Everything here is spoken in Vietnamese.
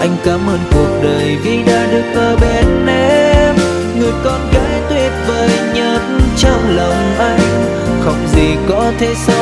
Anh cảm ơn cuộc đời vì đã được ở bên em, người con gái tuyệt vời nhất trong lòng anh. Không gì có thể sánh